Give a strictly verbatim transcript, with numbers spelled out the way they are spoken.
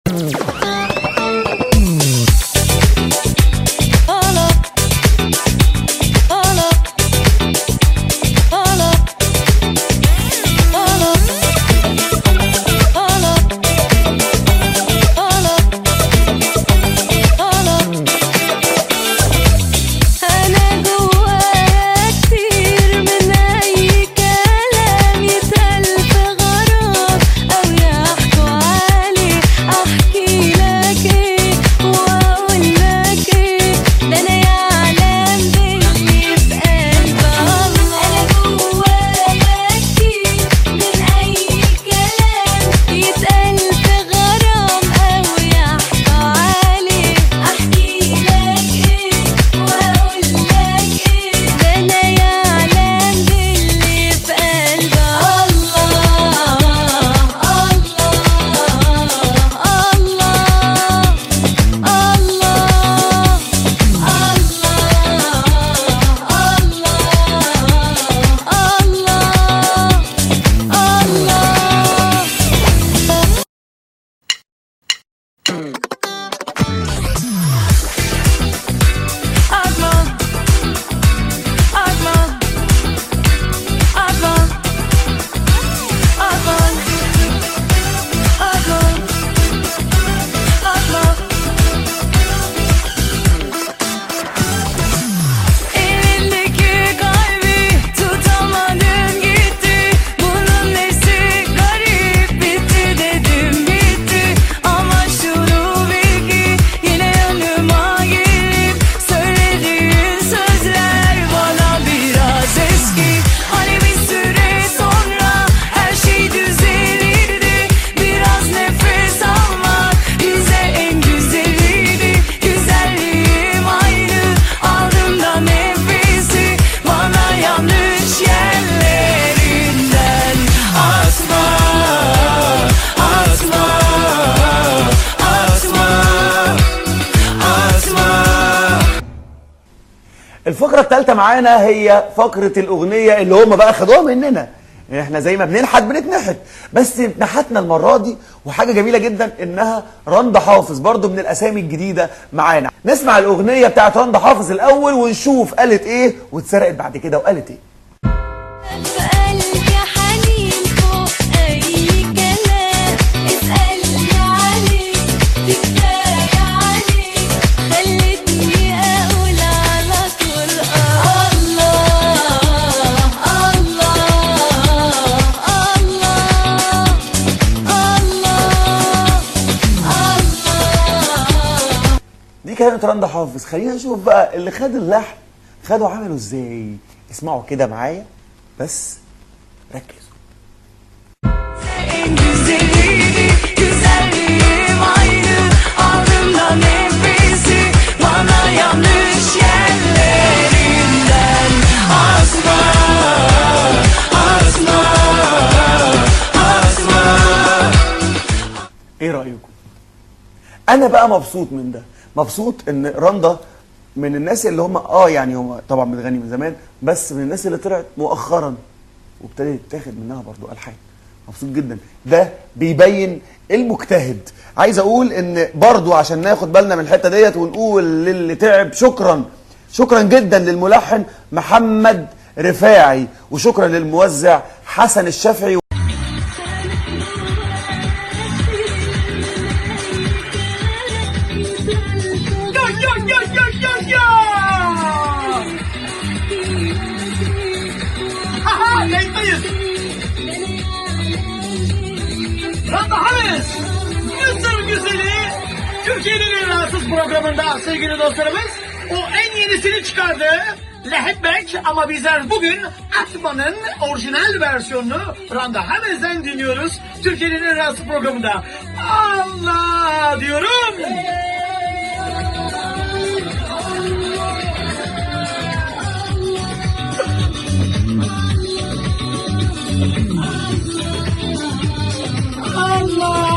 الفقرة الثالثة معانا هي فقرة الأغنية اللي هم بقى خدوها مننا. احنا زي ما بننحت بنتنحت، بس نحتنا المرة دي وحاجة جميلة جدا انها رندا حافظ برضو من الاسامي الجديدة معانا. نسمع الأغنية بتاعت رندا حافظ الأول ونشوف قالت ايه واتسرقت بعد كده وقالت ايه. كانت رندا حافظ. خلينا نشوف بقى اللي خد اللحن خدوا عملوا ازاي. اسمعوا كده معايا بس ركزوا. ايه رأيكم؟ انا بقى مبسوط من ده، مبسوط ان رندا من الناس اللي هم اه يعني هم طبعا بتغني من زمان، بس من الناس اللي طلعت مؤخرا وابتدت تاخد منها برضو الحان. مبسوط جدا، ده بيبين المجتهد. عايز اقول ان برضو عشان ناخد بالنا من الحته ديت ونقول للي تعب شكرا شكرا جدا للملحن محمد رفاعي، وشكرا للموزع حسن الشافعي. Randa Halis, Mısır Güzeli, Türkiye'nin en rahatsız programında sevgili dostlarımız, o en yenisini çıkardı. Lehebek, ama bizler bugün Atman'ın orijinal versiyonunu Randa Halis'den dinliyoruz. Türkiye'nin en rahatsız programında. Allah diyorum. Allah!